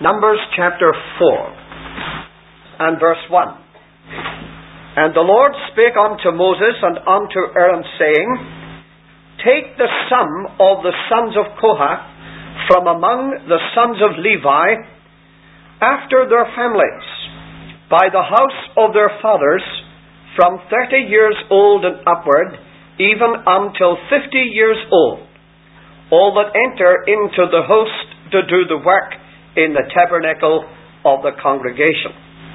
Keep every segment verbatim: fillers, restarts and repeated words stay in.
Numbers chapter four and verse one. And the Lord spake unto Moses and unto Aaron, saying, Take the sum of the sons of Kohath from among the sons of Levi after their families, by the house of their fathers, from thirty years old and upward, even until fifty years old, all that enter into the host to do the work in the tabernacle of the congregation.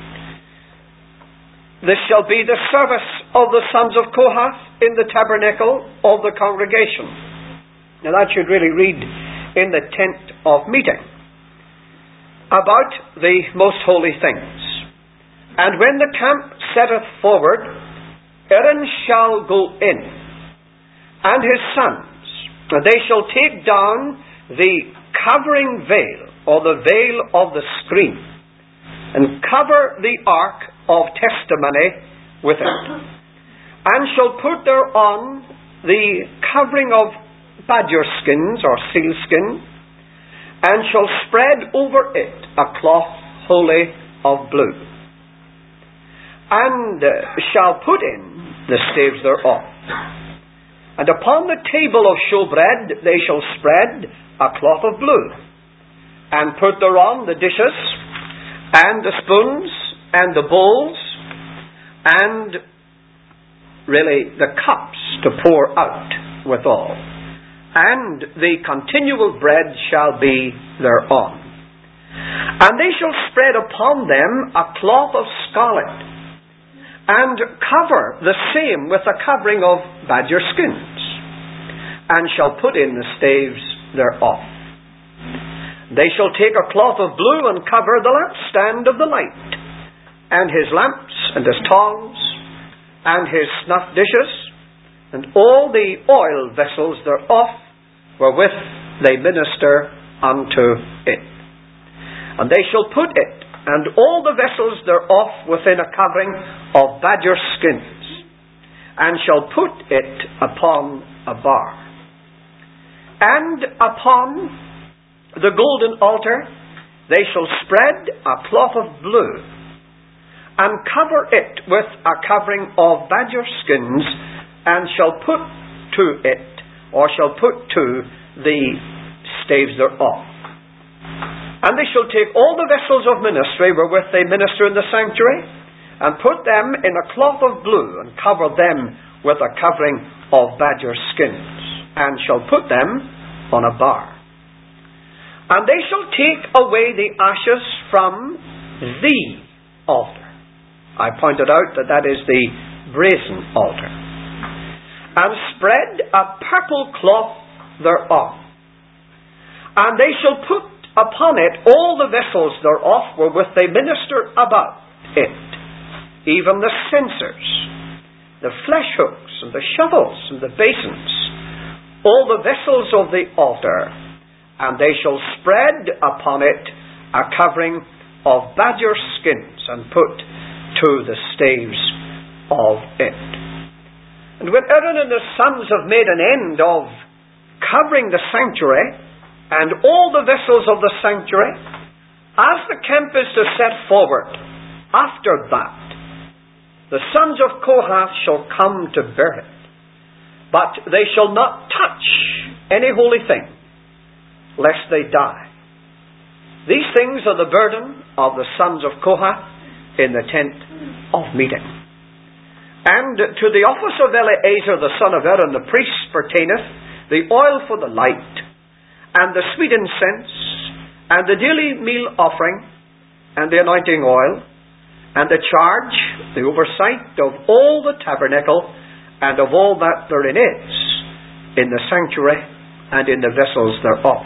This shall be the service of the sons of Kohath in the tabernacle of the congregation. Now that should really read in the tent of meeting about the most holy things. And when the camp setteth forward, Aaron shall go in, and his sons, and they shall take down the covering veil, or the veil of the screen, and cover the ark of testimony with it, and shall put thereon the covering of badger skins or seal skin, and shall spread over it a cloth wholly of blue, and uh, shall put in the staves thereof. And upon the table of showbread they shall spread a cloth of blue, and put thereon the dishes, and the spoons, and the bowls, and really the cups to pour out withal. And the continual bread shall be thereon. And they shall spread upon them a cloth of scarlet, and cover the same with a covering of badger skins, and shall put in the staves thereof. They shall take a cloth of blue and cover the lampstand of the light, and his lamps, and his tongs, and his snuff dishes, and all the oil vessels thereof, wherewith they minister unto it. And they shall put it, and all the vessels thereof, within a covering of badger skins, and shall put it upon a bar. And upon the golden altar they shall spread a cloth of blue, and cover it with a covering of badger skins, and shall put to it, or shall put to the staves thereof. And they shall take all the vessels of ministry wherewith they minister in the sanctuary, and put them in a cloth of blue, and cover them with a covering of badger skins, and shall put them on a bar. And they shall take away the ashes from the altar. I pointed out that that is the brazen altar. And spread a purple cloth thereon. And they shall put upon it all the vessels thereof wherewith they minister about it, even the censers, the flesh hooks, and the shovels, and the basins, all the vessels of the altar. And they shall spread upon it a covering of badger skins, and put to the staves of it. And when Aaron and his sons have made an end of covering the sanctuary, and all the vessels of the sanctuary, as the camp is to set forward, after that, the sons of Kohath shall come to bear it. But they shall not touch any holy thing, lest they die. These things are the burden of the sons of Kohath in the tent of meeting. And to the office of Eleazar the son of Aaron the priest pertaineth the oil for the light, and the sweet incense, and the daily meal offering, and the anointing oil, and the charge, the oversight of all the tabernacle, and of all that therein is, in the sanctuary, and in the vessels thereof.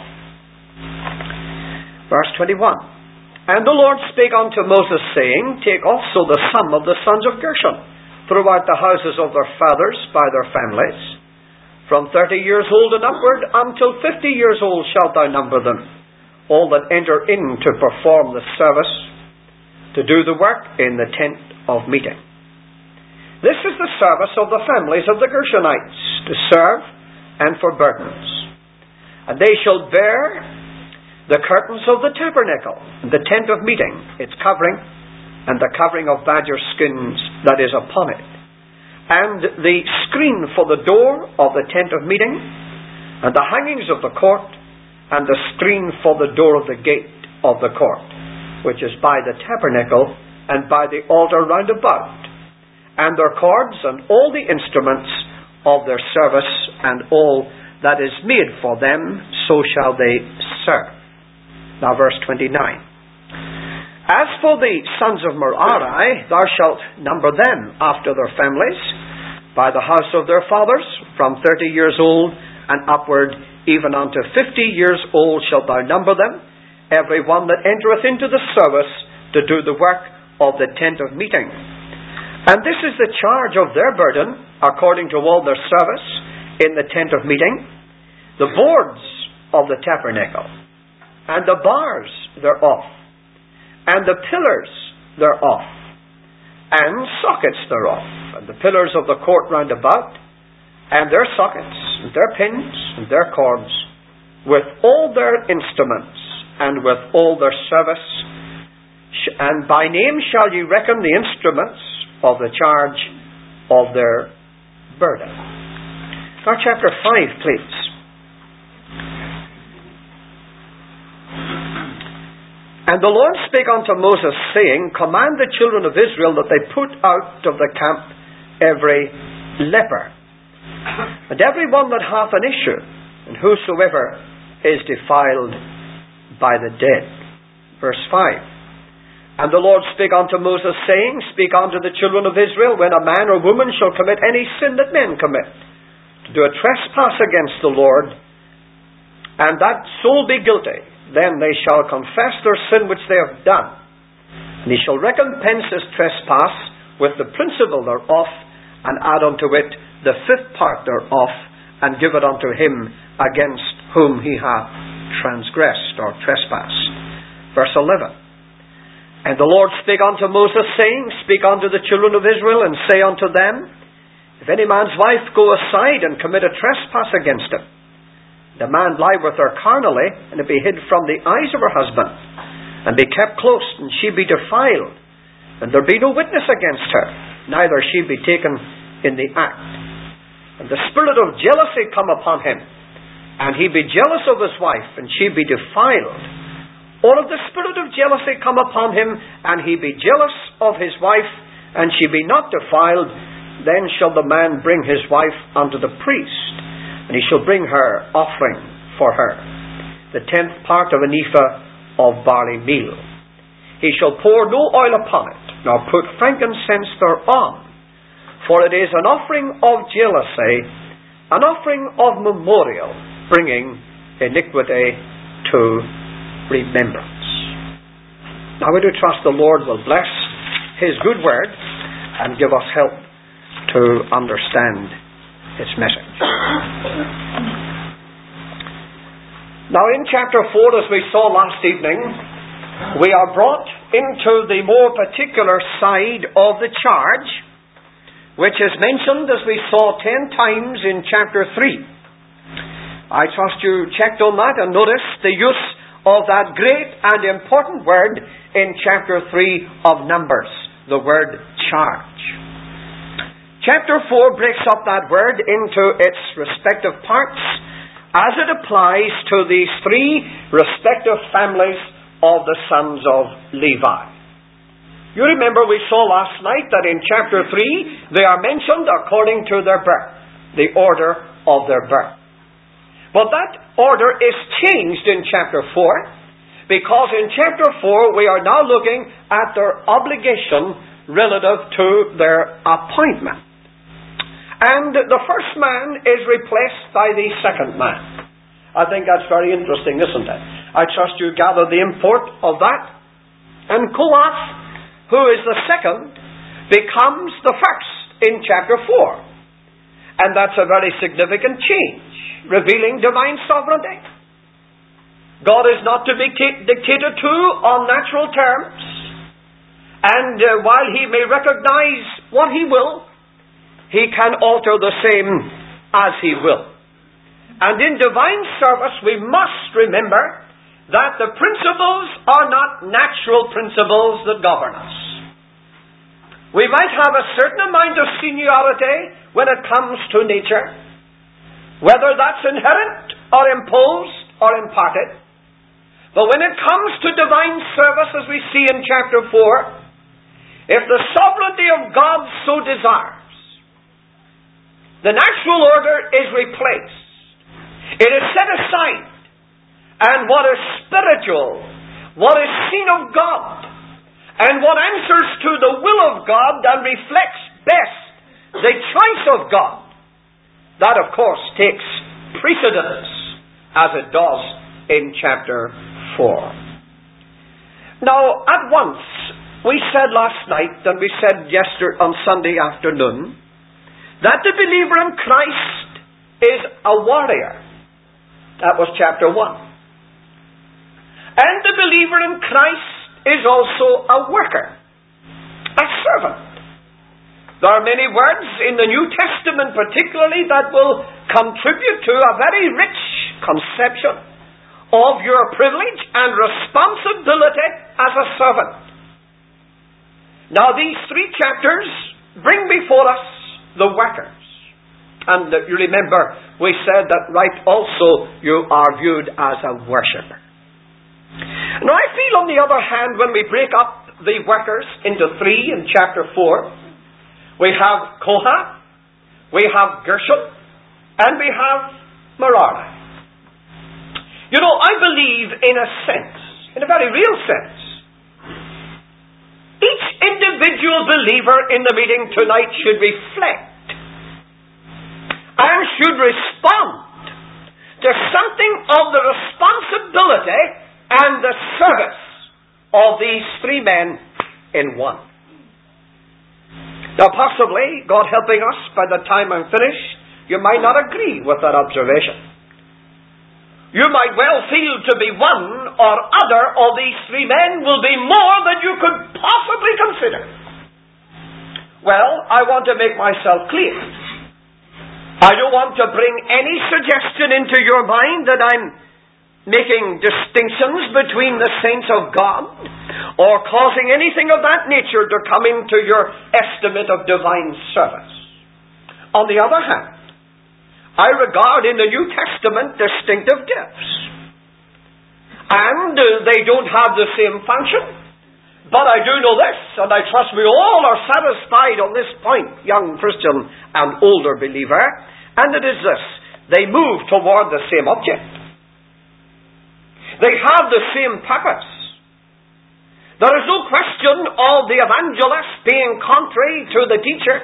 Verse twenty-one. And the Lord spake unto Moses, saying, Take also the sum of the sons of Gershon throughout the houses of their fathers by their families. From thirty years old and upward until fifty years old shalt thou number them, all that enter in to perform the service, to do the work in the tent of meeting. This is the service of the families of the Gershonites, to serve and for burdens. And they shall bear the curtains of the tabernacle, the tent of meeting, its covering, and the covering of badger skins that is upon it, and the screen for the door of the tent of meeting, and the hangings of the court, and the screen for the door of the gate of the court, which is by the tabernacle, and by the altar round about, and their cords, and all the instruments of their service, and all that is made for them, so shall they serve. Now verse twenty-nine. As for the sons of Merari, thou shalt number them after their families, by the house of their fathers, from thirty years old and upward, even unto fifty years old shalt thou number them, every one that entereth into the service to do the work of the tent of meeting. And this is the charge of their burden, according to all their service in the tent of meeting, the boards of the tabernacle, and the bars thereof, and the pillars thereof, and sockets thereof, and the pillars of the court round about, and their sockets, and their pins, and their cords, with all their instruments, and with all their service. And by name shall ye reckon the instruments of the charge of their burden. Now chapter five, please. And the Lord spake unto Moses, saying, Command the children of Israel that they put out of the camp every leper, and every one that hath an issue, and whosoever is defiled by the dead. Verse five. And the Lord spake unto Moses, saying, Speak unto the children of Israel, when a man or woman shall commit any sin that men commit, to do a trespass against the Lord, and that soul be guilty, then they shall confess their sin which they have done, and he shall recompense his trespass with the principal thereof, and add unto it the fifth part thereof, and give it unto him against whom he hath transgressed or trespassed. Verse eleven. And the Lord spake unto Moses, saying, Speak unto the children of Israel, and say unto them, If any man's wife go aside and commit a trespass against him, the man lie with her carnally, and it be hid from the eyes of her husband, and be kept close, and she be defiled, and there be no witness against her, neither she be taken in the act. And the spirit of jealousy come upon him, and he be jealous of his wife, and she be defiled. Or if the spirit of jealousy come upon him, and he be jealous of his wife, and she be not defiled, then shall the man bring his wife unto the priest, and he shall bring her offering for her, the tenth part of an ephah of barley meal. He shall pour no oil upon it, nor put frankincense thereon, for it is an offering of jealousy, an offering of memorial, bringing iniquity to remembrance. Now we do trust the Lord will bless His good word and give us help to understand its message. Now in chapter four, as we saw last evening, we are brought into the more particular side of the charge, which is mentioned, as we saw, ten times in chapter three. I trust you checked on that and noticed the use of that great and important word in chapter three of Numbers, the word charge. Chapter four breaks up that word into its respective parts as it applies to these three respective families of the sons of Levi. You remember we saw last night that in chapter three they are mentioned according to their birth, the order of their birth. But that order is changed in chapter four, because in chapter four we are now looking at their obligation relative to their appointment. And the first man is replaced by the second man. I think that's very interesting, isn't it? I trust you gather the import of that. And Kohath, who is the second, becomes the first in chapter four. And that's a very significant change, revealing divine sovereignty. God is not to be dictated to on natural terms, and uh, while He may recognize what He will, He can alter the same as He will. And in divine service we must remember that the principles are not natural principles that govern us. We might have a certain amount of seniority when it comes to nature, whether that's inherent or imposed or imparted. But when it comes to divine service, as we see in chapter four, if the sovereignty of God so desires, the natural order is replaced. It is set aside. And what is spiritual, what is seen of God, and what answers to the will of God and reflects best the choice of God, that of course takes precedence, as it does in chapter four. Now, at once, we said last night, and we said yesterday on Sunday afternoon, that the believer in Christ is a warrior. That was chapter one. And the believer in Christ is also a worker, a servant. There are many words in the New Testament particularly that will contribute to a very rich conception of your privilege and responsibility as a servant. Now these three chapters bring before us the workers. And you remember we said that right also you are viewed as a worshipper. Now I feel on the other hand, when we break up the workers into three in chapter four, we have Kohath, we have Gershon, and we have Merari. You know, I believe in a sense, in a very real sense, each individual believer in the meeting tonight should reflect and should respond to something of the responsibility and the service of these three men in one. Now possibly, God helping us, by the time I'm finished, you might not agree with that observation. You might well feel to be one or other of these three men will be more than you could possibly consider. Well, I want to make myself clear. I don't want to bring any suggestion into your mind that I'm making distinctions between the saints of God, or causing anything of that nature to come into your estimate of divine service. On the other hand, I regard in the New Testament distinctive gifts. And uh, they don't have the same function. But I do know this, and I trust we all are satisfied on this point, young Christian and older believer, and it is this: they move toward the same object. They have the same purpose. There is no question of the evangelist being contrary to the teacher,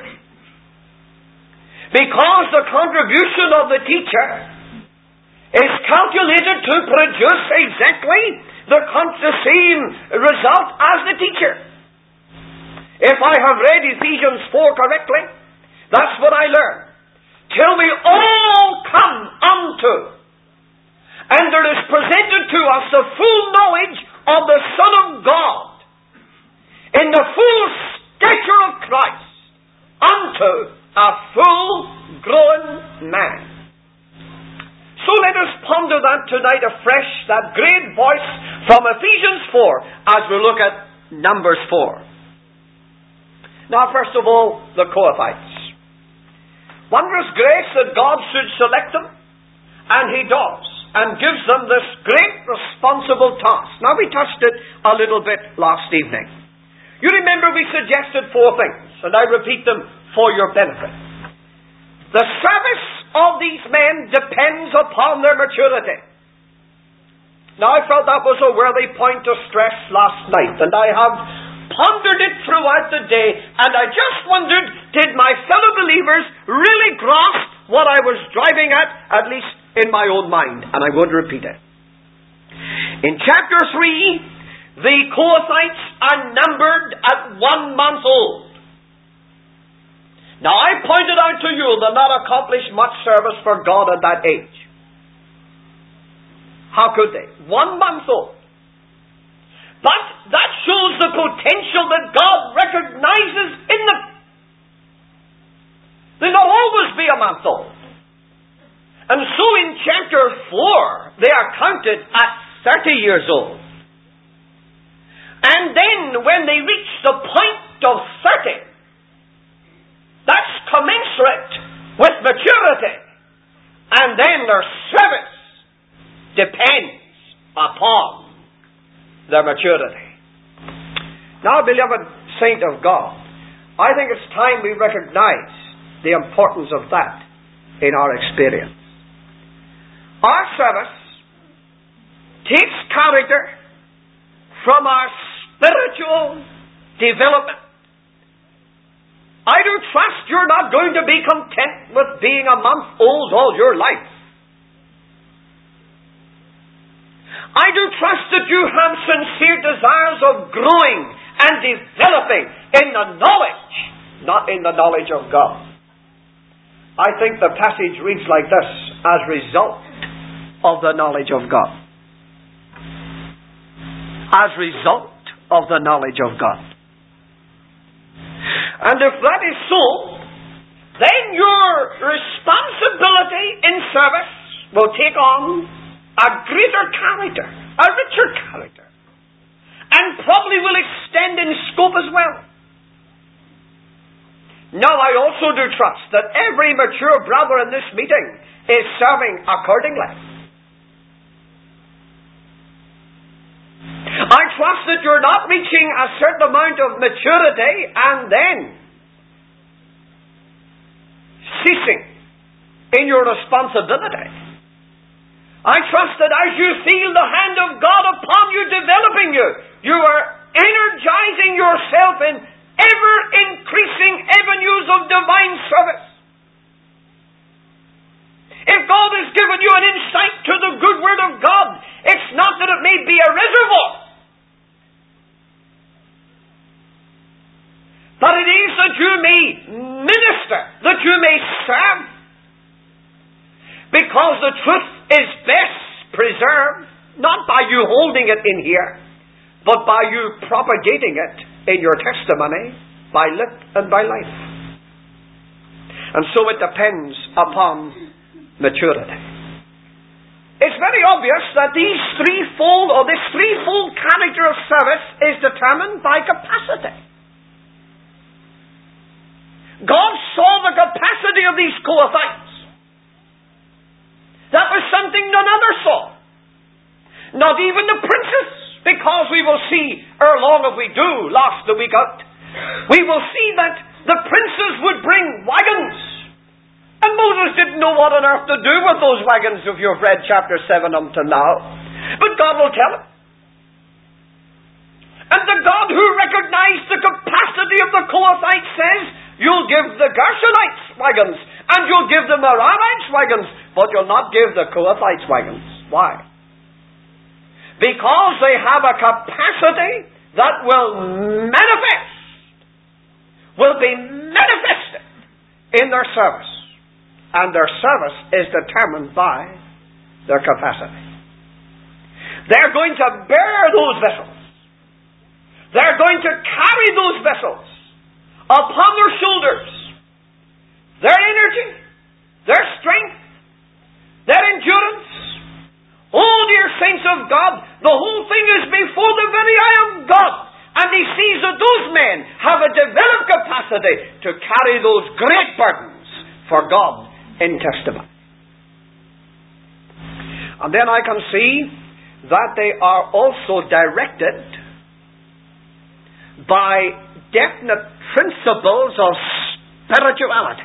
because the contribution of the teacher is calculated to produce exactly the, the same result as the teacher. If I have read Ephesians four correctly, that's what I learned. Till we all come unto, and there is presented to us the full knowledge of the Son of God, in the full stature of Christ, unto a full grown man. So let us ponder that tonight afresh, that great voice from Ephesians four, as we look at Numbers four. Now, first of all, the Kohathites. Wondrous grace that God should select them, and He does, and gives them this great responsible task. Now, we touched it a little bit last evening. You remember we suggested four things, and I repeat them for your benefit. The service of these men depends upon their maturity. Now, I felt that was a worthy point to stress last night, and I have pondered it throughout the day, and I just wondered, did my fellow believers really grasp what I was driving at, at least in my own mind? And I'm going to repeat it. In chapter three, the Kohathites are numbered at one month old. Now, I pointed out to you they'll not accomplish much service for God at that age. How could they? One month old. But that shows the potential that God recognizes in them. They'll not always be a month old. And so in chapter four, they are counted at thirty years old. And then when they reach the point of thirty, that's commensurate with maturity. And then their service depends upon their maturity. Now, beloved saint of God, I think it's time we recognize the importance of that in our experience. Our service takes character from our spiritual development. I do trust you're not going to be content with being a month old all your life. I do trust that you have sincere desires of growing and developing in the knowledge, not in the knowledge of God. I think the passage reads like this: as result of the knowledge of God. As result of the knowledge of God. And if that is so, then your responsibility in service will take on a greater character, a richer character, and probably will extend in scope as well. Now, I also do trust that every mature brother in this meeting is serving accordingly. I trust that you're not reaching a certain amount of maturity and then ceasing in your responsibility. I trust that as you feel the hand of God upon you, developing you, you are energizing yourself in ever-increasing avenues of divine service. If God has given you an insight to the good Word of God, it's not that it may be a reservoir, but it is that you may minister, that you may serve, because the truth is best preserved, not by you holding it in here, but by you propagating it in your testimony, by lip and by life. And so it depends upon maturity. It's very obvious that these threefold, or this threefold character of service is determined by capacity. God saw the capacity of these Kohathites. That was something none other saw. Not even the princes, because we will see, ere long if we do, last the week out, we will see that the princes would bring wagons. And Moses didn't know what on earth to do with those wagons if you've read chapter seven until now. But God will tell him. And the God who recognized the capacity of the Kohathites says, you'll give the Gershonites wagons, and you'll give the Merarites wagons, but you'll not give the Kohathites wagons. Why? Because they have a capacity that will manifest, will be manifested in their service. And their service is determined by their capacity. They're going to bear those vessels. They're going to carry those vessels upon their shoulders. Their energy, their strength, their endurance. Oh, dear saints of God, the whole thing is before the very eye of God. And He sees that those men have a developed capacity to carry those great burdens for God in testimony. And then I can see that they are also directed by definite principles of spirituality.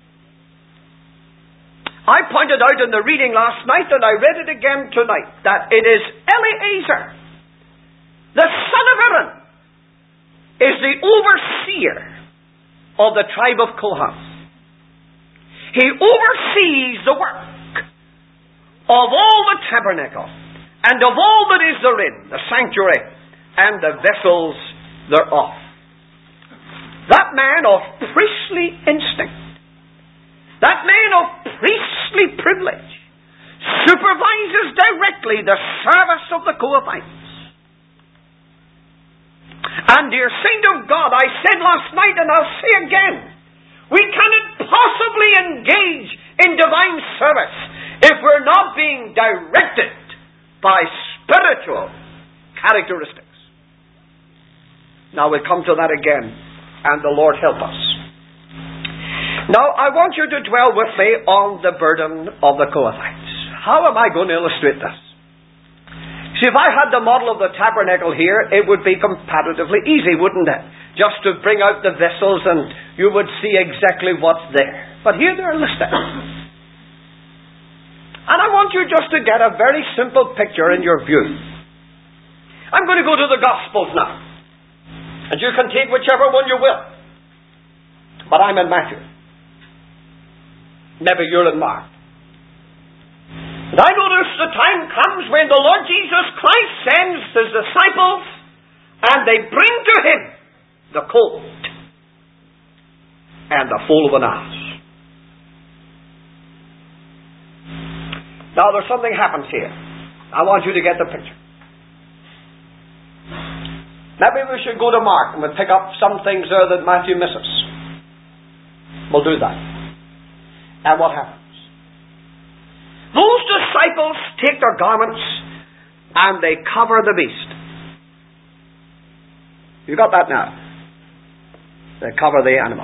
I pointed out in the reading last night, and I read it again tonight, that it is Eleazar, the son of Aaron, is the overseer of the tribe of Kohath. He oversees the work of all the tabernacle and of all that is therein, the sanctuary and the vessels thereof. That man of priestly instinct, that man of priestly privilege, supervises directly the service of the Kohathites. And dear saint of God, I said last night and I'll say again, we cannot possibly engage in divine service if we're not being directed by spiritual characteristics. Now we'll come to that again, and the Lord help us. Now I want you to dwell with me on the burden of the Kohathites. How am I going to illustrate this? See, if I had the model of the tabernacle here, it would be comparatively easy, wouldn't it? Just to bring out the vessels and you would see exactly what's there. But here they're listed. And I want you just to get a very simple picture in your view. I'm going to go to the Gospels now. And you can take whichever one you will. But I'm in Matthew. Maybe you're in Mark. And I notice the time comes when the Lord Jesus Christ sends his disciples and they bring to him the colt and the foal of an ass. Now there's something happens here. I want you to get the picture. Maybe we should go to Mark and we'll pick up some things there that Matthew misses. We'll do that. And what happens? Those disciples take their garments and they cover the beast. You got that now? They cover the animal.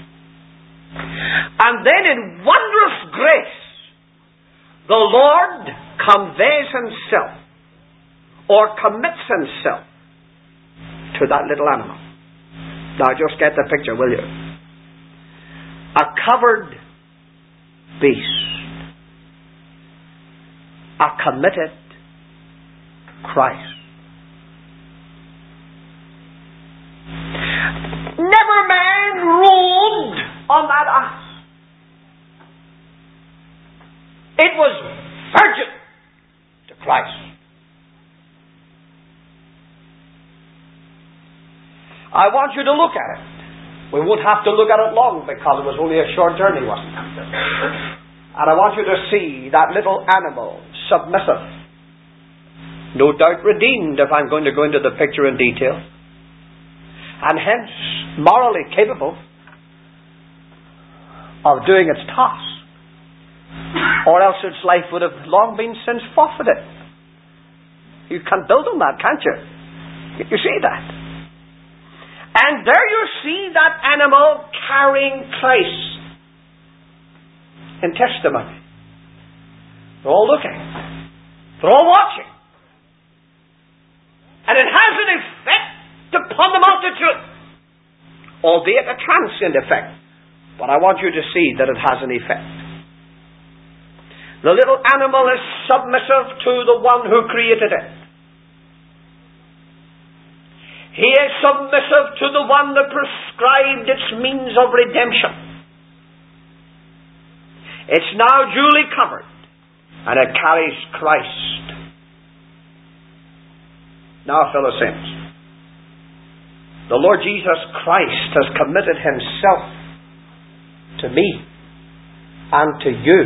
And then in wondrous grace, the Lord conveys himself or commits himself to that little animal. Now just get the picture, will you? A covered beast. A committed Christ. Never man rode on that ass. It was virgin to Christ. I want you to look at it. We won't have to look at it long because it was only a short journey, wasn't it? And I want you to see that little animal, submissive, no doubt redeemed if I'm going to go into the picture in detail, and hence morally capable of doing its task, or else its life would have long been since forfeited. You can build on that, can't you? You see that? And there you see that animal carrying Christ in testimony. They're all looking. They're all watching. And it has an effect upon the multitude. Albeit a transient effect. But I want you to see that it has an effect. The little animal is submissive to the one who created it. He is submissive to the one that prescribed its means of redemption. It's now duly covered, and it carries Christ. Now, fellow saints, the Lord Jesus Christ has committed himself to me and to you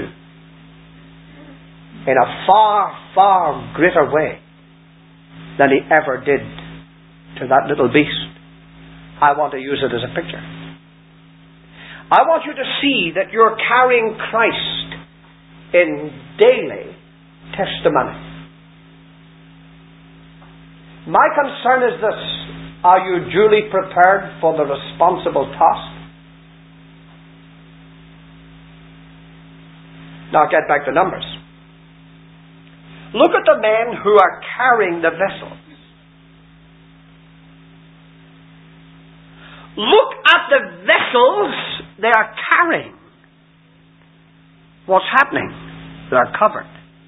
in a far, far greater way than he ever did to that little beast. I want to use it as a picture. I want you to see that you're carrying Christ in daily testimony. My concern is this: are you duly prepared for the responsible task? Now get back to Numbers. Look at the men who are carrying the vessels. Look at the vessels they are carrying. What's happening? They are covered.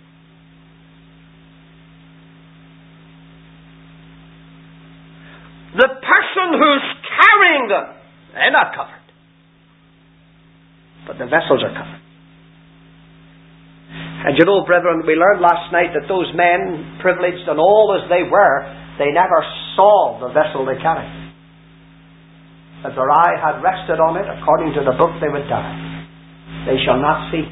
The person who's carrying them, they're not covered. But the vessels are covered. And you know, brethren, we learned last night that those men, privileged and all as they were, they never saw the vessel they carried. If their eye had rested on it, according to the book, they would die. They shall not see.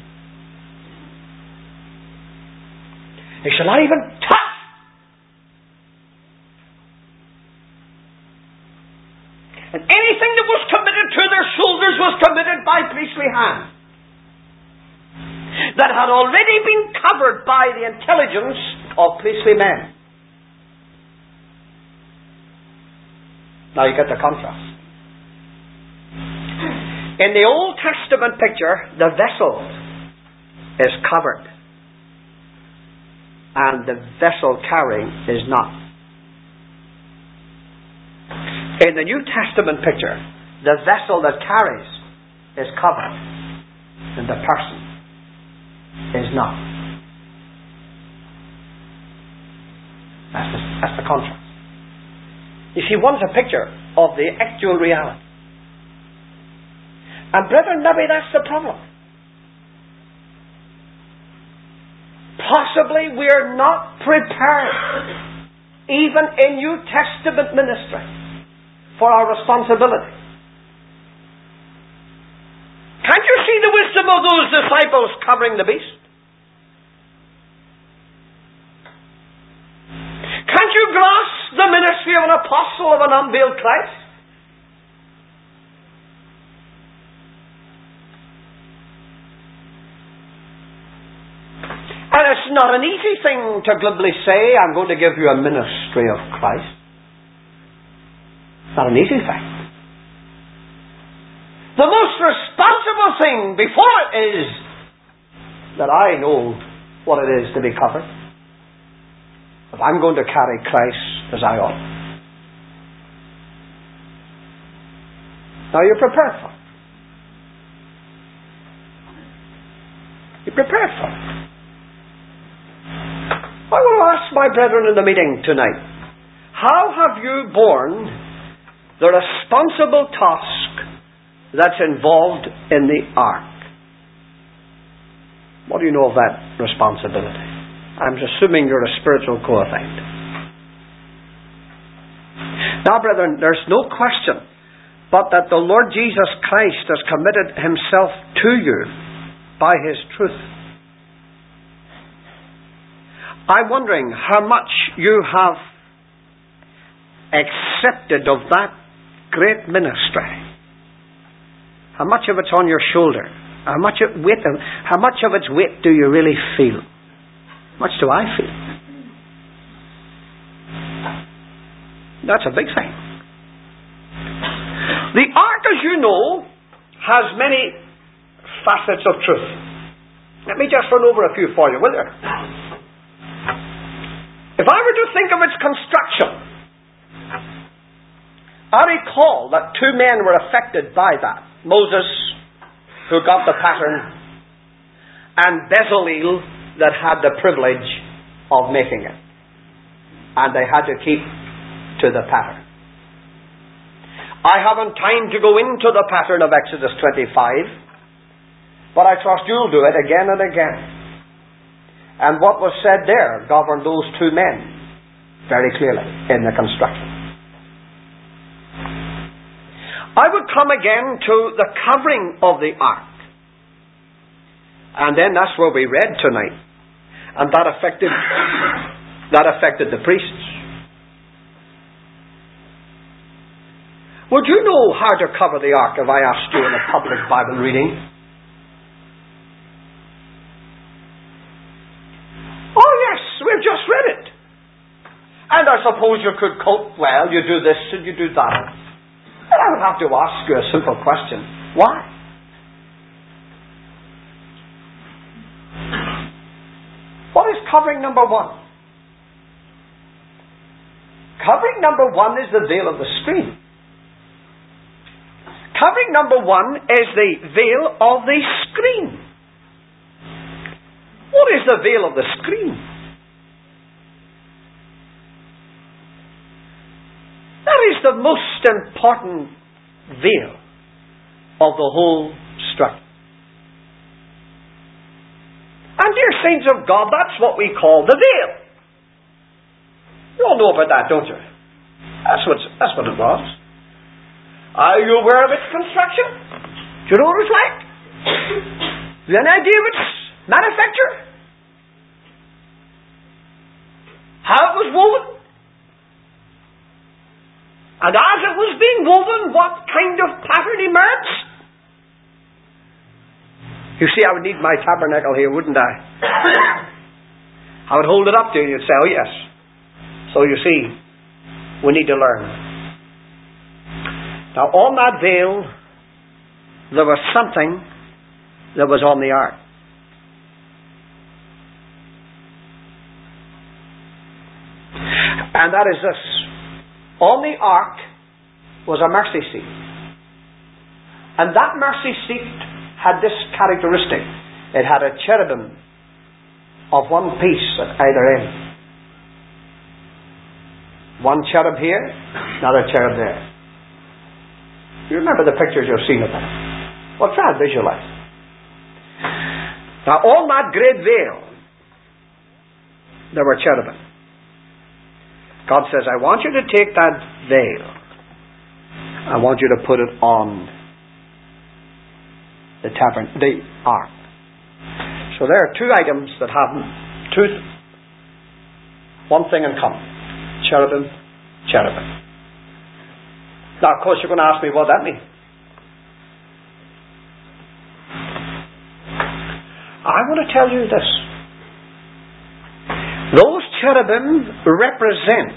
They shall not even touch. And anything that was committed to their shoulders was committed by priestly hand, that had already been covered by the intelligence of priestly men. Now you get the contrast. In the Old Testament picture, the vessel is covered, and the vessel carrying is not. In the New Testament picture, the vessel that carries is covered, and the person is not. That's the, that's the contrast. You see, one's a picture of the actual reality. And brethren, maybe that's the problem. Possibly we're not prepared, even in New Testament ministry, for our responsibility. Can't you see the wisdom of those disciples covering the beast? Can't you grasp the ministry of an apostle of an unveiled Christ? And it's not an easy thing to glibly say, I'm going to give you a ministry of Christ. It's not an easy thing. The most responsible thing before it is that I know what it is to be covered. If I'm going to carry Christ as I ought. Now you're prepared for it. You're prepared for it. I want to ask my brethren in the meeting tonight, how have you borne the responsible task that's involved in the ark? What do you know of that responsibility? I'm assuming you're a spiritual co-effect. Now, brethren, there's no question but that the Lord Jesus Christ has committed himself to you by his truth. I'm wondering how much you have accepted of that great ministry. How much of it's on your shoulder? How much of weight, how much of its weight do you really feel? How much do I feel? That's a big thing. The ark, as you know, has many facets of truth. Let me just run over a few for you, will you? If I were to think of its construction, I recall that two men were affected by that. Moses, who got the pattern, and Bezalel, that had the privilege of making it. And they had to keep to the pattern. I haven't time to go into the pattern of Exodus twenty-five, but I trust you'll do it again and again. And what was said there governed those two men very clearly in the construction. I would come again to the covering of the ark. And then that's where we read tonight. And that affected that affected the priests. Would you know how to cover the ark if I asked you in a public Bible reading? Oh yes, we've just read it. And I suppose you could quote, well, you do this and you do that. And I would have to ask you a simple question. Why? What is covering number one? Covering number one is the veil of the screen. Covering number one is the veil of the screen. What is the veil of the screen? That is the most important veil of the whole structure. And dear saints of God, that's what we call the veil. You all know about that, don't you? That's what, that's what it was. Are you aware of its construction? Do you know what it was like? Do you have an idea of its manufacture? How it was woven? And as it was being woven, what kind of pattern emerged? You see, I would need my tabernacle here, wouldn't I? I would hold it up to you and you'd say, oh yes. So you see, we need to learn. Now on that veil, there was something that was on the ark. And that is this. On the ark was a mercy seat. And that mercy seat had this characteristic. It had a cherubim of one piece at either end. One cherub here, another cherub there. You remember the pictures you've seen of them. Well, try and visualize. Now, on that great veil, there were cherubim. God says, I want you to take that veil. I want you to put it on the tabern, the ark. So there are two items that have two, one thing in common. Cherubim, cherubim. Now, of course, you're going to ask me what that means. I want to tell you this. Those cherubim represent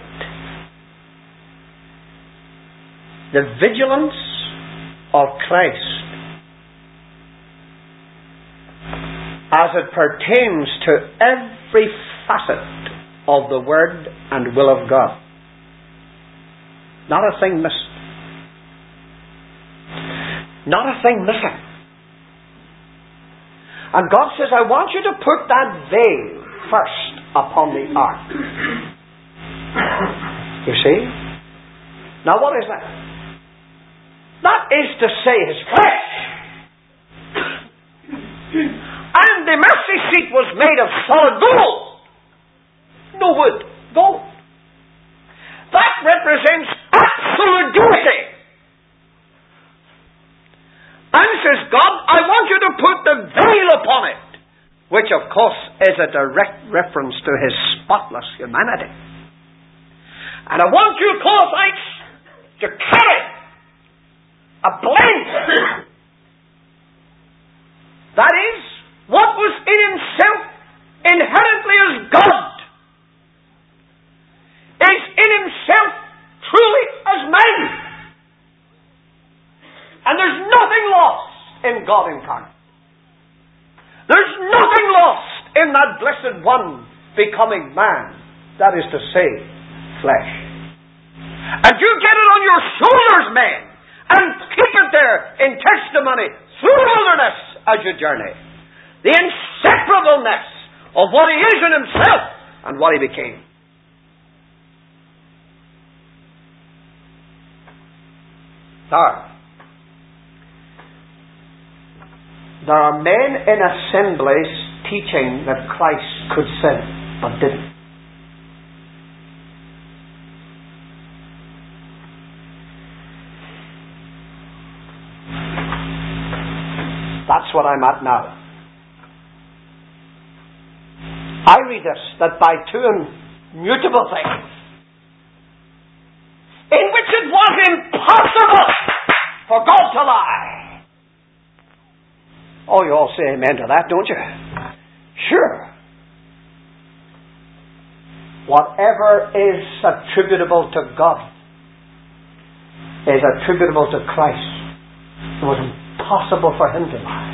the vigilance of Christ as it pertains to every facet of the Word and will of God. Not a thing missed. Not a thing missing. And God says, I want you to put that veil first upon the ark. You see? Now what is that? That is to say His flesh. And the mercy seat was made of solid gold. No wood. Gold. That represents absolute deity. And says God, I want you to put the veil upon it. Which of course is a direct reference to His spotless humanity. And I want you, Colossites, to carry a blend. That is, what was in Himself inherently as God is in Himself truly as man. And there's nothing lost in God incarnate. There's nothing lost in that blessed one becoming man. That is to say, flesh. And you get it on your shoulders, man, and keep it there in testimony through the wilderness as you journey. The inseparableness of what He is in Himself and what He became. Third, there are men in assemblies teaching that Christ could sin, but didn't. That's what I'm at now. I read this, that by two immutable things, in which it was impossible for God to lie. Oh, you all say amen to that, don't you? Sure. Whatever is attributable to God is attributable to Christ. It was impossible for Him to lie.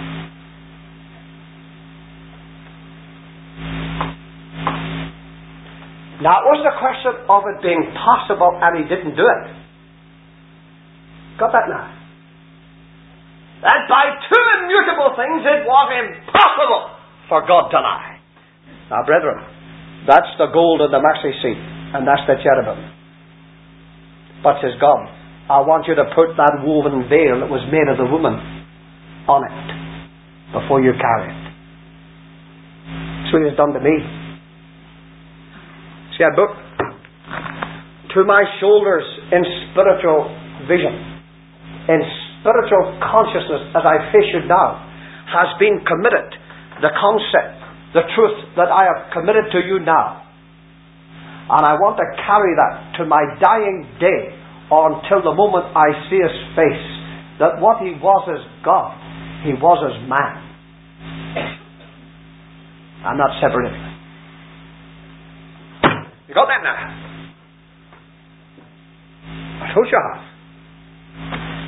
Now, it wasn't a question of it being possible and He didn't do it. Got that now? That by two immutable things it was impossible for God to lie. Now, brethren, that's the gold of the mercy seat, and that's the cherubim. But says God, I want you to put that woven veil that was made of the woman on it before you carry it. That's what He has done to me. See, I book to my shoulders in spiritual vision, in spiritual consciousness as I face you now, has been committed the concept, the truth that I have committed to you now. And I want to carry that to my dying day, or until the moment I see His face, that what He was as God, He was as man. I'm not separating. You got that now? I told you I have.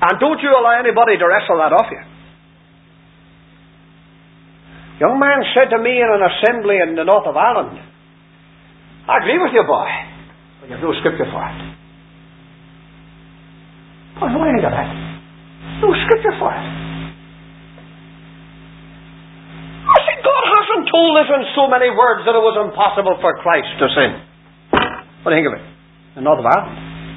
And don't you allow anybody to wrestle that off you. Young man said to me in an assembly in the north of Ireland, I agree with you, boy, but you have no scripture for it. I know anything of that. No scripture for it. I said, God hasn't told us in so many words that it was impossible for Christ to sin. What do you think of it? The north of Ireland.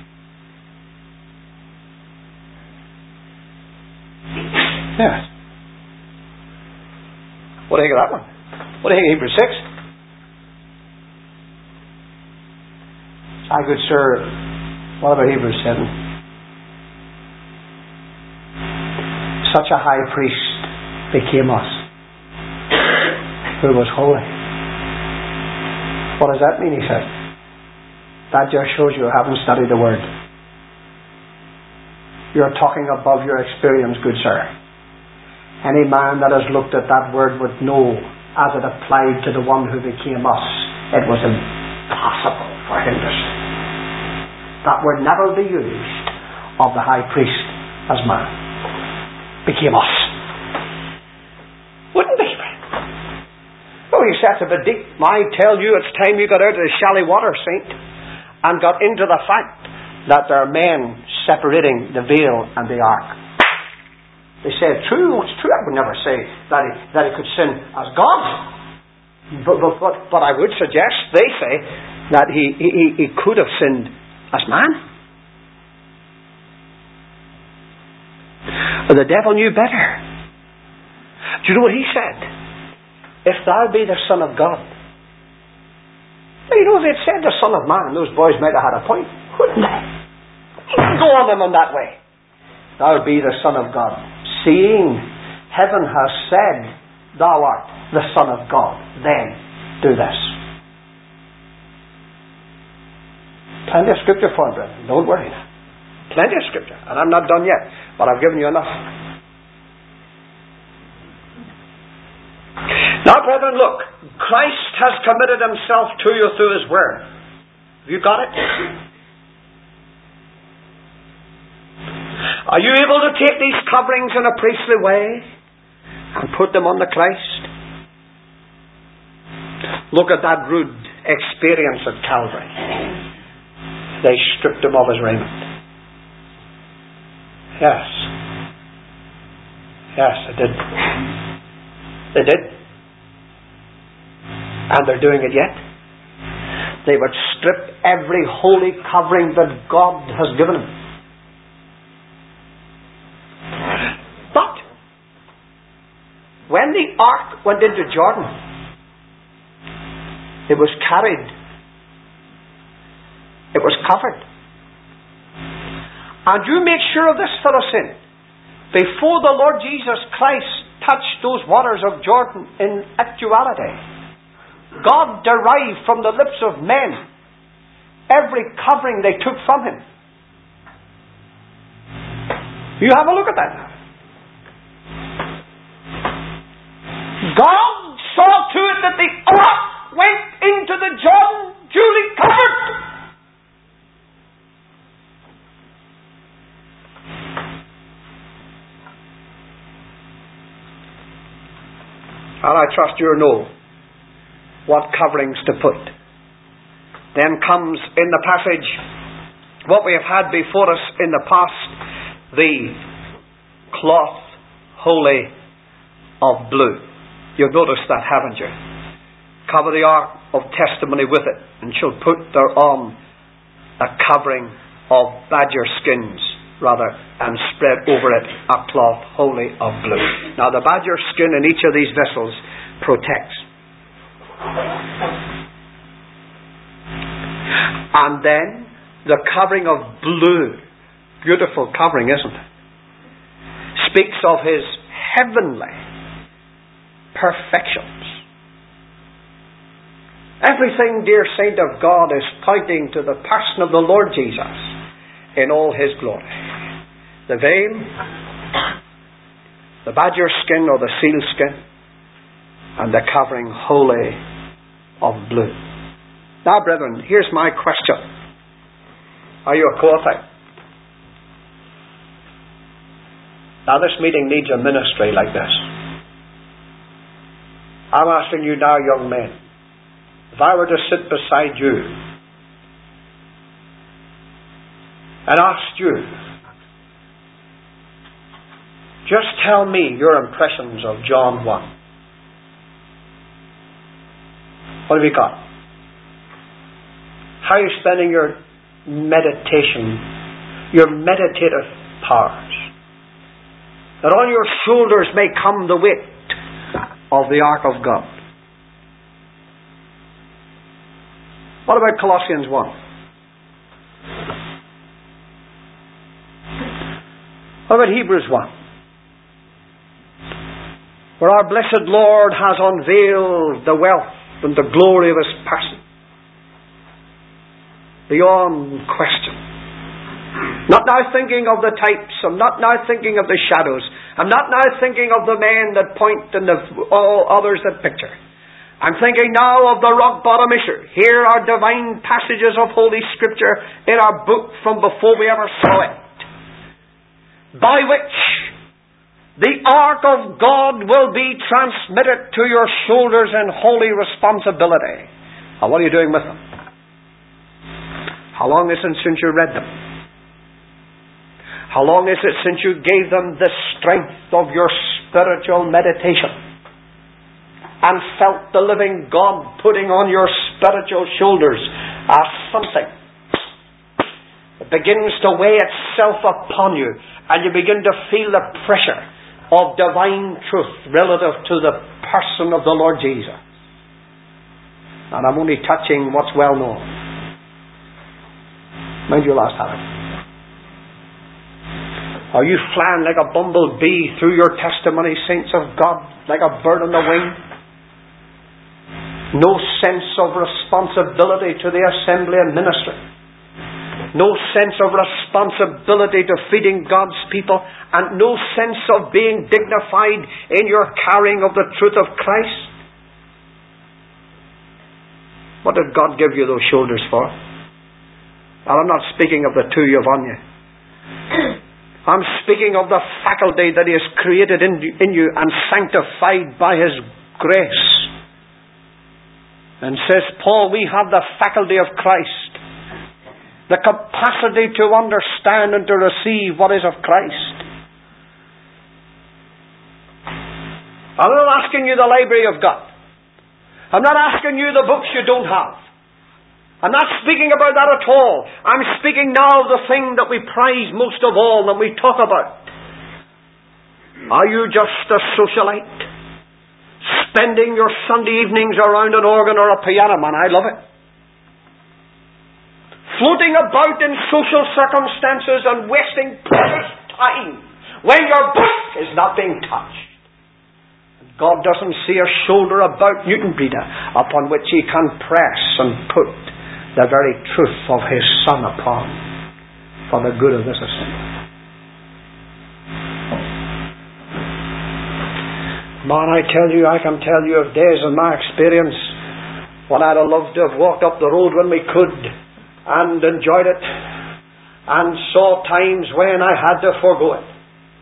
Yes. What do you think of that one? What do you think of Hebrews six? Ah, good sir, what about Hebrews seven? Such a high priest became us, who was holy. What does that mean, he said? That just shows you haven't studied the Word. You're talking above your experience, good sir. Any man that has looked at that Word would know, as it applied to the one who became us, it was impossible for him to sin. That word never be used of the high priest as man. Became us. Wouldn't be, friend. Oh, he sets a bit deep. I tell you, it's time you got out of the shallow water, saint, and got into the fact that there are men separating the veil and the ark. They say, true, it's true. I would never say that he, that he could sin as God. But, but, but, but I would suggest, they say, that he, he, he could have sinned as man. But the devil knew better. Do you know what he said? If thou be the Son of God. Now, you know, if they'd said the Son of Man, those boys might have had a point, wouldn't they? You can go on them in that way. Thou be the Son of God. Seeing heaven has said, thou art the Son of God, then do this. Plenty of scripture for it, brethren. Don't worry. Plenty of scripture. And I'm not done yet, but I've given you enough. Now, brethren, look. Christ has committed himself to you through his word. Have you got it? Are you able to take these coverings in a priestly way and put them on the Christ? Look at that rude experience at Calvary. They stripped him of his raiment. Yes. Yes, they did. They did. And they're doing it yet. They would strip every holy covering that God has given them. But when the ark went into Jordan, it was carried. It was covered. And you make sure of this, fellow sin. Before the Lord Jesus Christ touched those waters of Jordan in actuality, God derived from the lips of men every covering they took from him. You have a look at that now. God saw to it that the ark went into the Jordan duly covered. And I trust you know what coverings to put. Then comes in the passage what we have had before us in the past, the cloth wholly of blue. You've noticed that, haven't you? Cover the ark of testimony with it, and shall put thereon a covering of badger skins, rather, and spread over it a cloth wholly of blue. Now the badger skin in each of these vessels protects. And then the covering of blue, beautiful covering, isn't it? Speaks of his heavenly perfections. Everything, dear saint of God, is pointing to the person of the Lord Jesus in all his glory. The veil, the badger skin or the seal skin, and the covering wholly of blue. Now, brethren, here's my question. Are you qualified? Now this meeting needs a ministry like this. I'm asking you now, young men, if I were to sit beside you and asked you, just tell me your impressions of John one. What have you got? How are you spending your meditation, your meditative powers? That on your shoulders may come the weight of the ark of God. What about Colossians one? What about Hebrews one? Where our blessed Lord has unveiled the wealth and the glory of His person. Beyond question. Not now thinking of the types. I'm not now thinking of the shadows. I'm not now thinking of the men that point and the all others that picture. I'm thinking now of the rock bottom issue. Here are divine passages of Holy Scripture in our book from before we ever saw it, by which the ark of God will be transmitted to your shoulders in holy responsibility. Now, what are you doing with them? How long is it since you read them? How long is it since you gave them the strength of your spiritual meditation and felt the living God putting on your spiritual shoulders as something that begins to weigh itself upon you, and you begin to feel the pressure of divine truth relative to the person of the Lord Jesus? And I'm only touching what's well known. Mind you, last time. Are you flying like a bumblebee through your testimony, saints of God, like a bird on the wing? No sense of responsibility to the assembly and ministry. No sense of responsibility to feeding God's people, and no sense of being dignified in your carrying of the truth of Christ. What did God give you those shoulders for? Well, I'm not speaking of the two you've on you. I'm speaking of the faculty that He has created in you, in you and sanctified by His grace. And says Paul, we have the faculty of Christ, the capacity to understand and to receive what is of Christ. I'm not asking you the library of God. I'm not asking you the books you don't have. I'm not speaking about that at all. I'm speaking now of the thing that we prize most of all when we talk about. Are you just a socialite? Spending your Sunday evenings around an organ or a piano? Man, I love it. Floating about in social circumstances and wasting precious time when your book is not being touched. God doesn't see a shoulder about Newton Breeder upon which He can press and put the very truth of His Son upon for the good of this assembly. Man, I tell you, I can tell you of days in my experience when I'd have loved to have walked up the road when we could and enjoyed it, and saw times when I had to forego it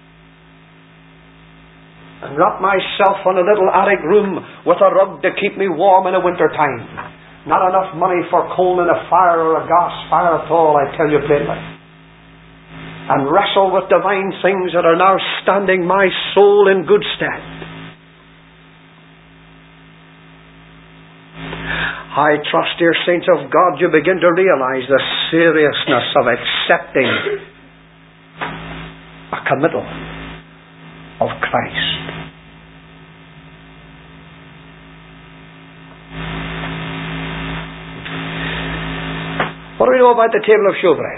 and wrap myself in a little attic room with a rug to keep me warm in a winter time. Not enough money for coal in a fire or a gas fire at all, I tell you plainly. And wrestle with divine things that are now standing my soul in good stead. I trust, dear saints of God, you begin to realize the seriousness of accepting a committal of Christ. What do we know about the table of showbread?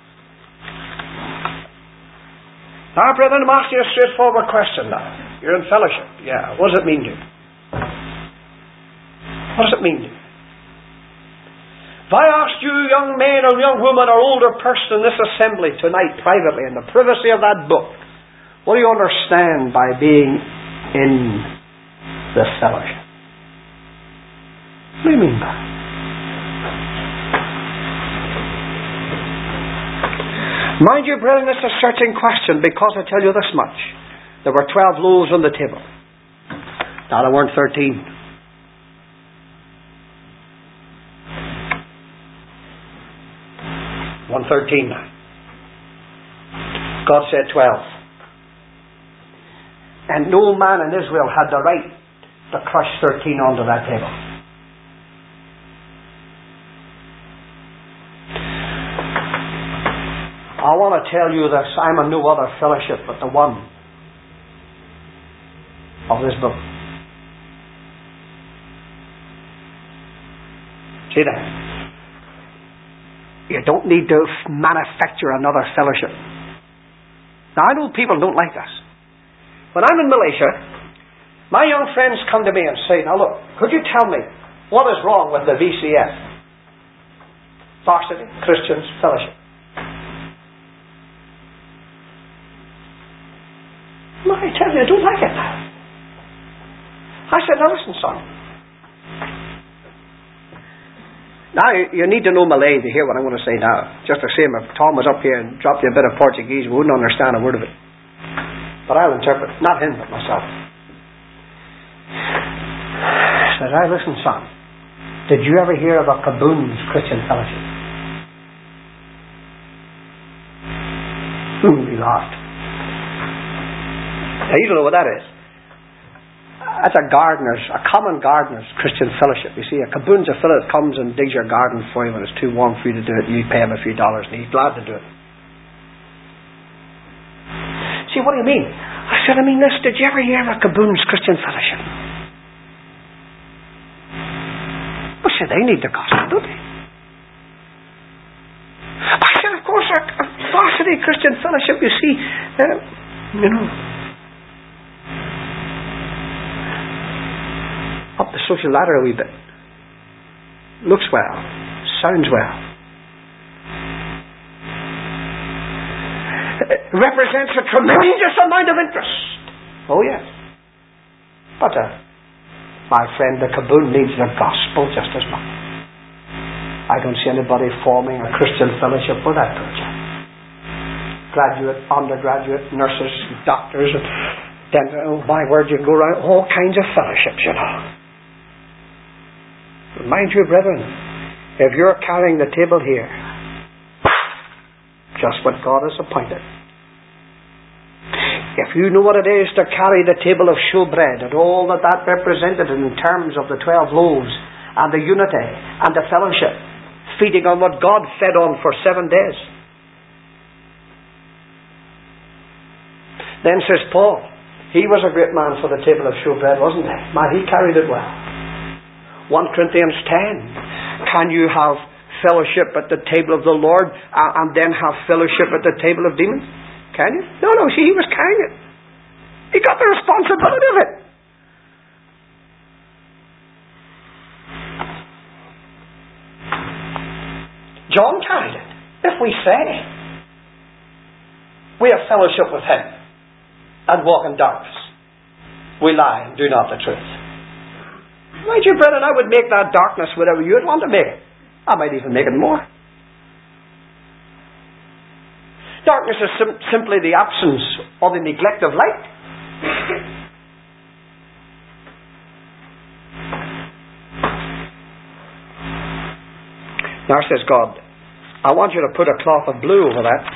Now, brethren, I'm asking you a straightforward question now. You're in fellowship. Yeah. What does it mean to you? What does it mean to you? If I asked you, young man or young woman or older person in this assembly tonight, privately, in the privacy of that book, what do you understand by being in the fellowship? What do you mean by it? Mind you, brethren, it's a searching question, because I tell you this much. There were twelve loaves on the table. Now there weren't thirteen. One thirteen now. God said twelve. And no man in Israel had the right to crush thirteen onto that table. I want to tell you this. I'm in no other fellowship but the one of this book. See that? You don't need to manufacture another fellowship. Now, I know people don't like this. When I'm in Malaysia, my young friends come to me and say, now look, could you tell me what is wrong with the V C F? Varsity Christians Fellowship. Well, I tell you, I don't like it now. I said, now listen, son. Now, you need to know Malay to hear what I'm going to say now. Just the same, if Tom was up here and dropped you a bit of Portuguese, we wouldn't understand a word of it. But I'll interpret. Not him, but myself. I said, now listen, son. Did you ever hear of a Kaboom's Christian Fellowship? Ooh, he laughed. Now, you don't know what that is. That's a gardener's, a common gardener's Christian fellowship. You see, a Kaboom's a fellow that comes and digs your garden for you when it's too warm for you to do it. You pay him a few dollars and he's glad to do it. See, what do you mean? I said, I mean this. Did you ever hear of a Kaboom's Christian Fellowship? I said, they need the gospel, don't they? I said, of course, a, a varsity Christian Fellowship, you see, uh, you know, up the social ladder a wee bit. Looks well. Sounds well. It represents a tremendous amount of interest. Oh yes. But uh, my friend, the Kaboom needs the gospel just as much. I don't see anybody forming a Christian fellowship for that project. Graduate, undergraduate, nurses, doctors, and then, oh my word, you go around all kinds of fellowships, you know. Mind you, brethren, if you're carrying the table here, just what God has appointed. If you know what it is to carry the table of showbread and all that that represented in terms of the twelve loaves and the unity and the fellowship, feeding on what God fed on for seven days. Then says Paul, he was a great man for the table of showbread, wasn't he? Man, he carried it well. First Corinthians ten. Can you have fellowship at the table of the Lord uh, and then have fellowship at the table of demons? Can you? No, no, see, he was carrying it. He got the responsibility of it. John carried it. If we say we have fellowship with him and walk in darkness, we lie and do not the truth. My dear brethren, I would make that darkness whatever you'd want to make it. I might even make it more. Darkness is sim- simply the absence or the neglect of light. Now says God, I want you to put a cloth of blue over that.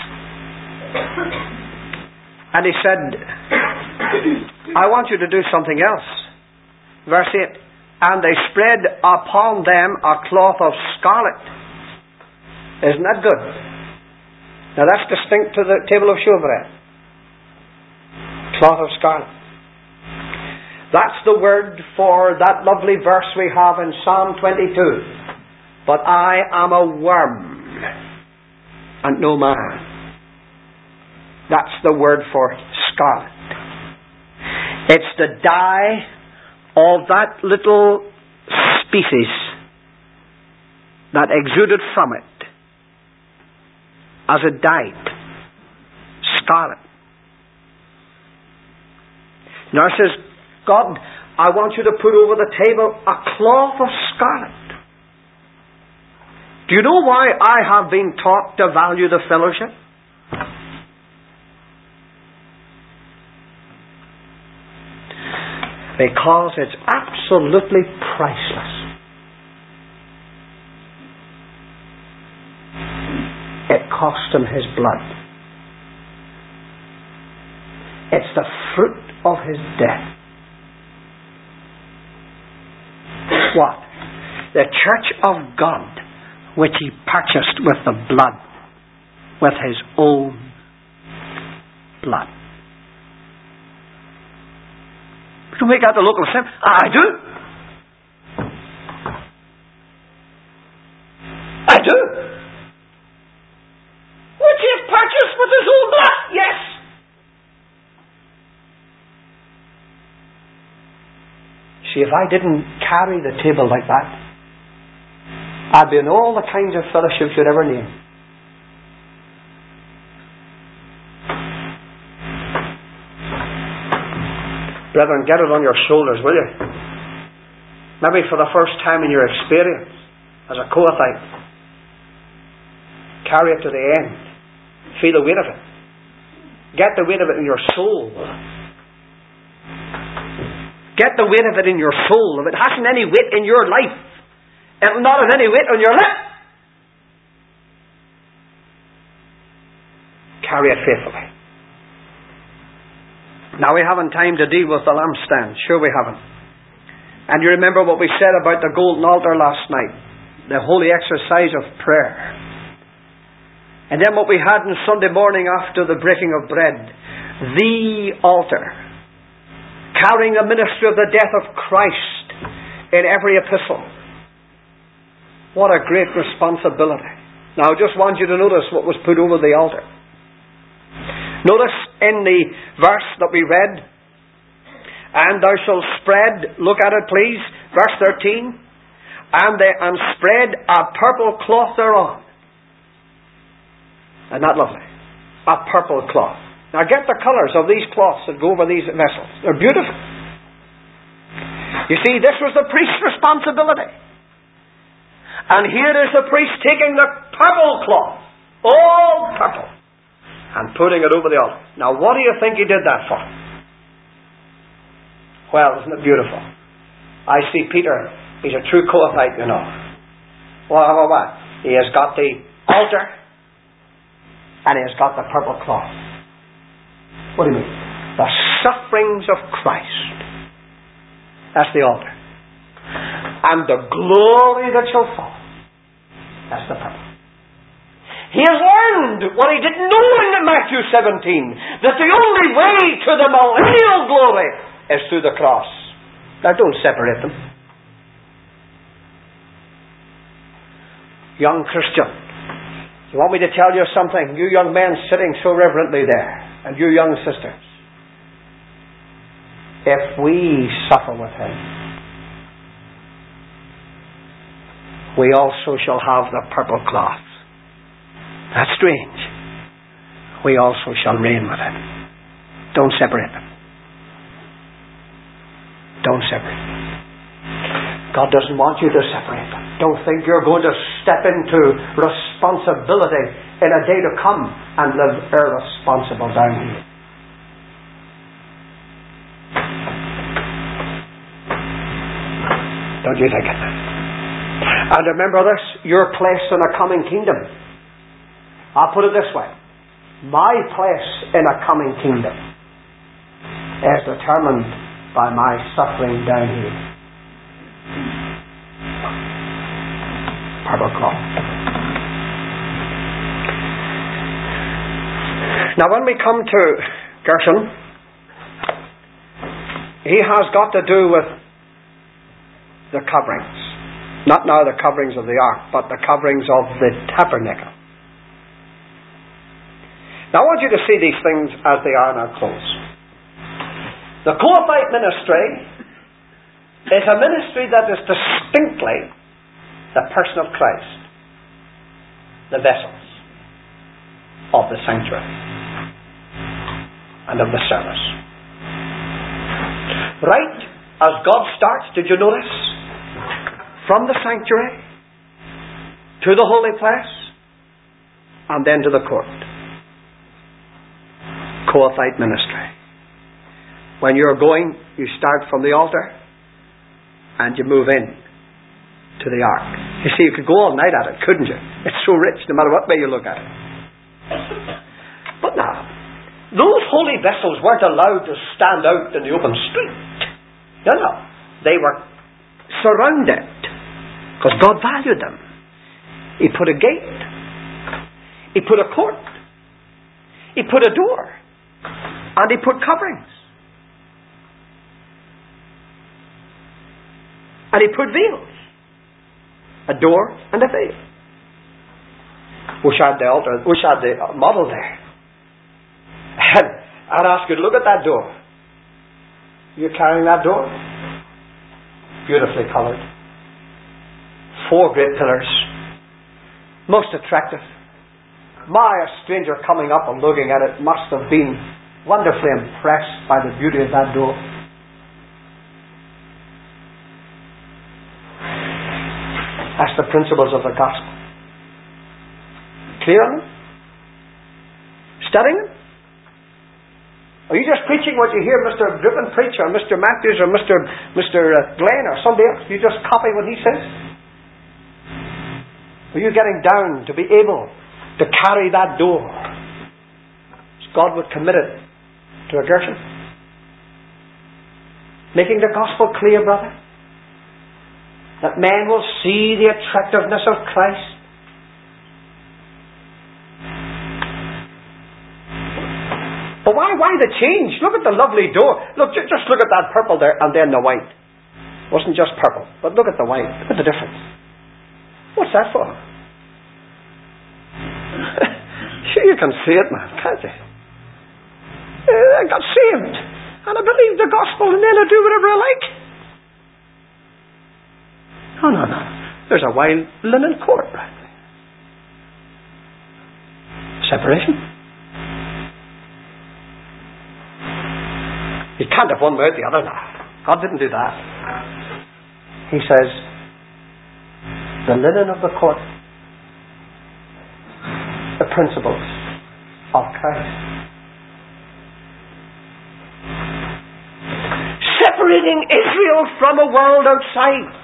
And he said, I want you to do something else. Verse eight. And they spread upon them a cloth of scarlet. Isn't that good? Now that's distinct to the table of showbread. Cloth of scarlet. That's the word for that lovely verse we have in Psalm twenty-two. But I am a worm and no man. That's the word for scarlet. It's the dye of that little species that exuded from it as it died. Scarlet. Now it says, God, I want you to put over the table a cloth of scarlet. Do you know why I have been taught to value the fellowship? Because it's absolutely priceless. It cost him his blood. It's the fruit of his death. What? The church of God, which he purchased with the blood, with his own blood. Do we got the local sin? I do. I do. Which he has purchased with his own blood. Yes. See, if I didn't carry the table like that, I'd be in all the kinds of fellowships you'd ever name. Brethren, get it on your shoulders, will you? Maybe for the first time in your experience as a Kohathite. Carry it to the end. Feel the weight of it. Get the weight of it in your soul. Get the weight of it in your soul. If it hasn't any weight in your life, it will not have any weight on your lip. Carry it faithfully. Now we haven't time to deal with the lampstand. Sure we haven't. And you remember what we said about the golden altar last night. The holy exercise of prayer. And then what we had on Sunday morning after the breaking of bread. The altar. Carrying the ministry of the death of Christ in every epistle. What a great responsibility. Now I just want you to notice what was put over the altar. Notice in the verse that we read, and thou shalt spread, look at it please, verse thirteen, and, they, and spread a purple cloth thereon. Isn't that lovely? A purple cloth. Now get the colours of these cloths that go over these vessels. They're beautiful. You see, this was the priest's responsibility. And here is the priest taking the purple cloth, all purple, and putting it over the altar. Now what do you think he did that for? Well, isn't it beautiful? I see Peter, he's a true Kohathite, you know. Well, well, well. He has got the altar, and he has got the purple cloth. What do you mean? The sufferings of Christ. That's the altar. And the glory that shall fall. That's the purple. He has learned what he didn't know in Matthew seventeen, that the only way to the millennial glory is through the cross. Now don't separate them. Young Christian, you want me to tell you something? You young men sitting so reverently there, and you young sisters, if we suffer with him, we also shall have the purple cloth. That's strange. We also shall reign with him. Don't separate them. Don't separate them. God doesn't want you to separate them. Don't think you're going to step into responsibility in a day to come and live irresponsible down here. Don't you think it? And remember this, your place in a coming kingdom. I'll put it this way. My place in a coming kingdom is determined by my suffering down here. Purple cloth. Now when we come to Gershon, he has got to do with the coverings. Not now the coverings of the ark, but the coverings of the tabernacle. Now I want you to see these things as they are in our close. The Kohathite ministry is a ministry that is distinctly the person of Christ, the vessels of the sanctuary and of the service. Right as God starts, did you notice? From the sanctuary to the holy place and then to the court. Kohathite ministry. When you're going, you start from the altar and you move in to the ark. You see, you could go all night at it, couldn't you? It's so rich, no matter what way you look at it. But now, those holy vessels weren't allowed to stand out in the open street. No, no. They were surrounded because God valued them. He put a gate. He put a court. He put a door. And He put coverings. And He put veils. A door and a veil. Wish I had the altar, wish I had the model there. And I'd ask you to look at that door. You're carrying that door? Beautifully coloured. Four great pillars. Most attractive. My, a stranger coming up and looking at it must have been wonderfully impressed by the beauty of that door. That's the principles of the gospel. Clear on them? Studying them? Are you just preaching what you hear Mister Drippen preach, or Mister Matthews, or Mister Mister Glenn, or somebody else? You just copy what he says? Are you getting down to be able to carry that door as God would commit it to a Gershon? Making the gospel clear, brother? That men will see the attractiveness of Christ. But why, why the change? Look at the lovely door. Look, just look at that purple there and then the white. It wasn't just purple, but look at the white. Look at the difference. What's that for? Sure, you can see it, man, can't you? I got saved and I believe the gospel and then I do whatever I like. No, no, no. There's a white linen court right there. Separation. You can't have one without the other now. God didn't do that. He says, the linen of the court, the principles of Christ. Separating Israel from a world outside.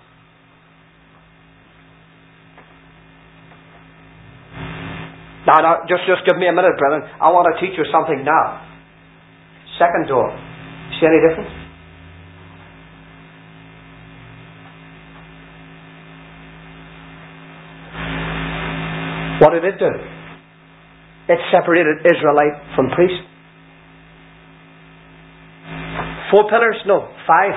Now, now, just, just give me a minute, brethren. I want to teach you something now. Second door. See any difference? What did it do? It separated Israelite from priest. Four pillars? No, five.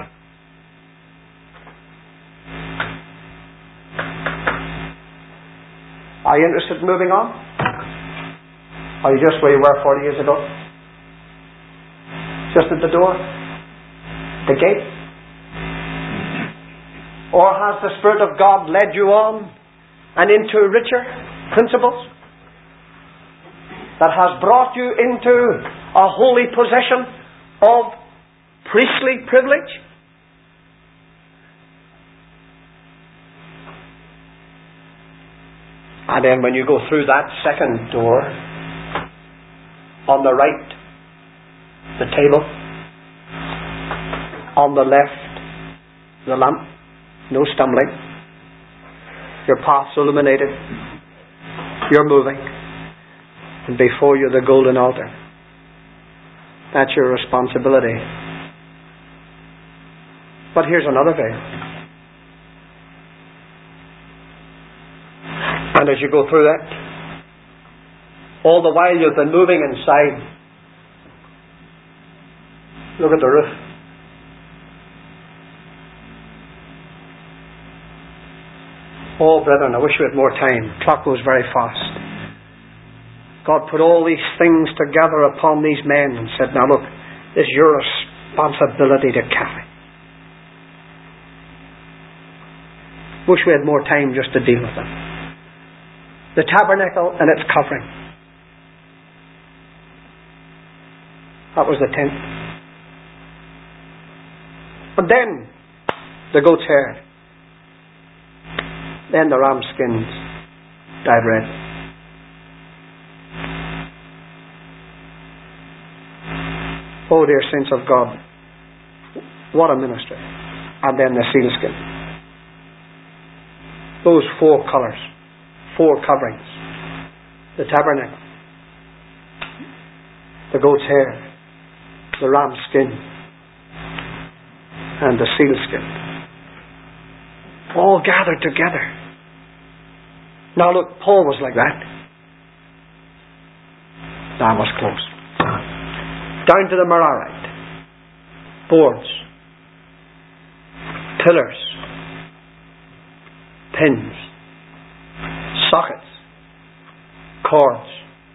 Are you interested in moving on? Are you just where you were forty years ago? Just at the door? The gate? Or has the Spirit of God led you on and into richer principles that has brought you into a holy possession of priestly privilege? And then when you go through that second door, on the right, the table, on the left, the lamp, no stumbling, your path's illuminated, you're moving, and before you the golden altar. That's your responsibility. But here's another veil. And as you go through that, all the while you've been moving inside, look at the roof. Oh, brethren, I wish we had more time. The clock goes very fast. God put all these things together upon these men and said, now look, this is your responsibility to carry. Wish we had more time just to deal with them. The tabernacle and its covering. That was the tent. But then the goat's hair. Then the ram skins dyed red. Oh, dear saints of God, what a ministry. And then the sealskin. Those four colours, four coverings. The tabernacle, the goat's hair, the ram's skin, and the sealskin. All gathered together. Now look, Paul was like that. That was close. Down to the Merarite. Boards. Pillars. Pins. Sockets. Cords.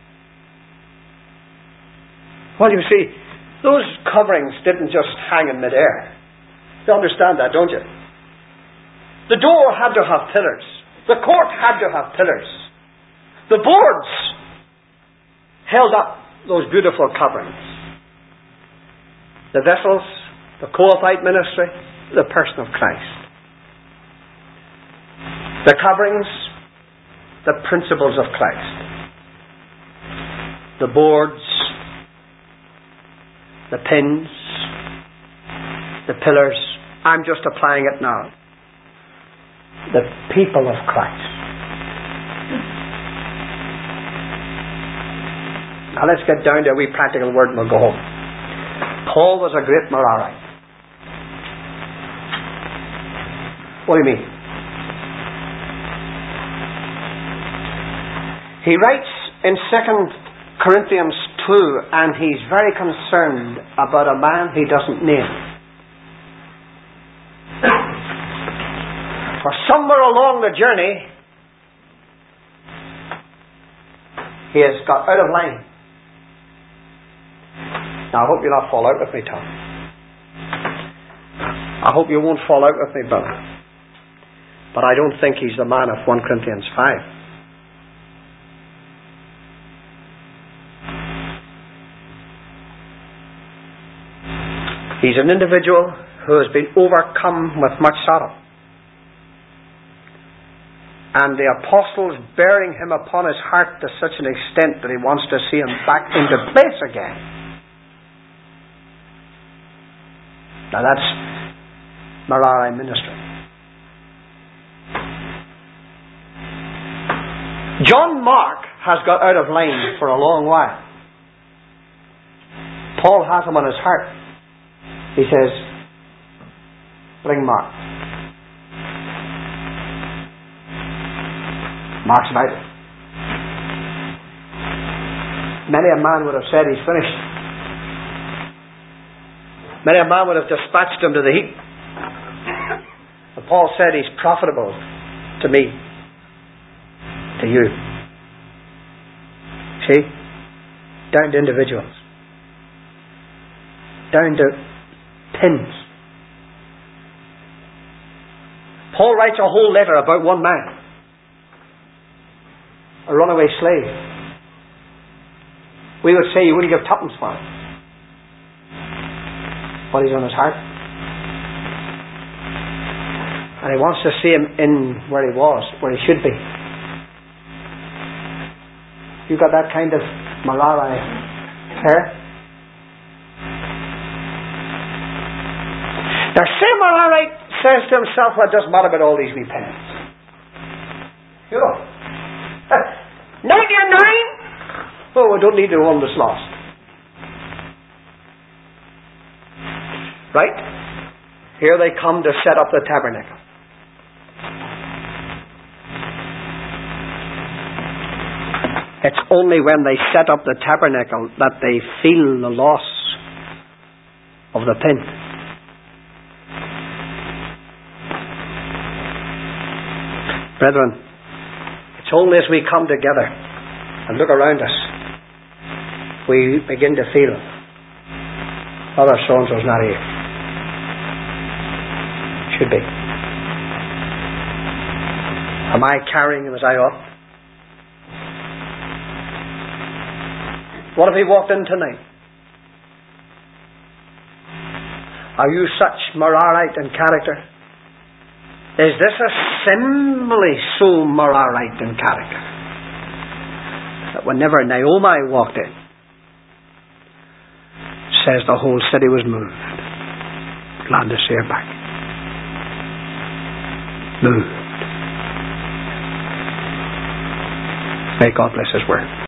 Well, you see, those coverings didn't just hang in midair. You understand that, don't you? The door had to have pillars. The court had to have pillars. The boards held up those beautiful coverings. The vessels, the Coaphite ministry, the person of Christ. The coverings, the principles of Christ. The boards, the pins, the pillars. I'm just applying it now. The people of Christ. Now let's get down to a wee practical word and we'll go home. Paul was a great Merarite. What do you mean? He writes in Second Corinthians two, and he's very concerned about a man he doesn't name. For somewhere along the journey, he has got out of line. Now, I hope you'll not fall out with me, Tom. I hope you won't fall out with me, brother. But I don't think he's the man of First Corinthians five. He's an individual who has been overcome with much sorrow. And the apostles bearing him upon his heart to such an extent that he wants to see him back into place again. Now that's Merari ministry. John Mark has got out of line for a long while. Paul has him on his heart. He says, bring Mark. Mark's about it. Many a man would have said he's finished. Many a man would have dispatched him to the heap. But Paul said he's profitable to me, to you. See? Down to individuals. Down to pins. Paul writes a whole letter about one man. A runaway slave. We would say you wouldn't give tuppence for him. But he's on his heart. And he wants to see him in where he was, where he should be. You got that kind of Merari care? Now, say Merari says to himself, well, it doesn't matter about all these wee pennies. You know. ninety-nine? Oh, we don't need the one that's lost. Right? Here they come to set up the tabernacle. It's only when they set up the tabernacle that they feel the loss of the pin. Brethren, it's only as we come together and look around us, we begin to feel, Father so-and-so's not here. Should be. Am I carrying him as I ought? What if he walked in tonight? Are you such Merarite in character? Is this assembly so Merarite in character that whenever Naomi walked in, says the whole city was moved. Laodicea back. Moved. May God bless His word.